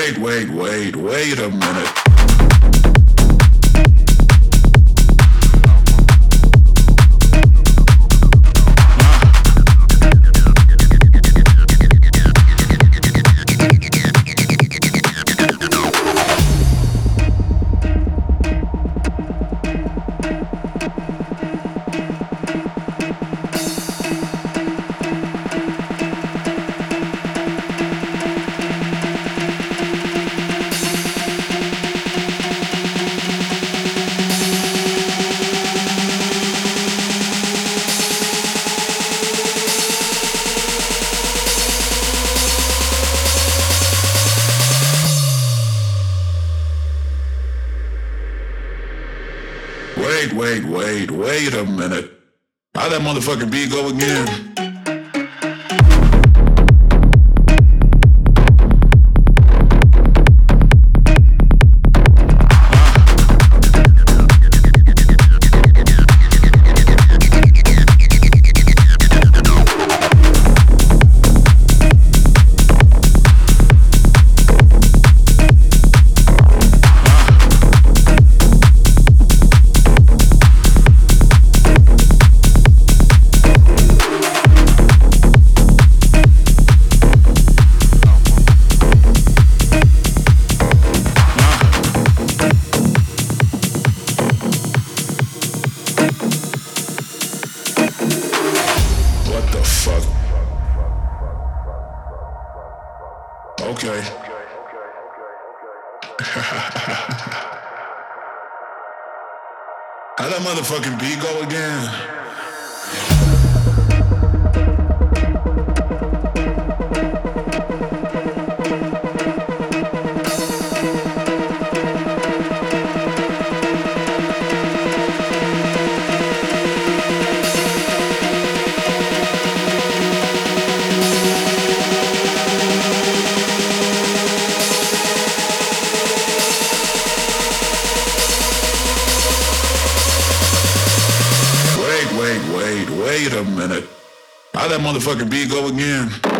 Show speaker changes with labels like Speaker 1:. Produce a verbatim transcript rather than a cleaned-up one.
Speaker 1: Wait, wait, wait, wait a minute. Wait, wait, wait, wait a minute. How that motherfucking beat go again? Okay. How that motherfucking beat go again? Wait, wait, wait a minute. How that motherfucking beat go again?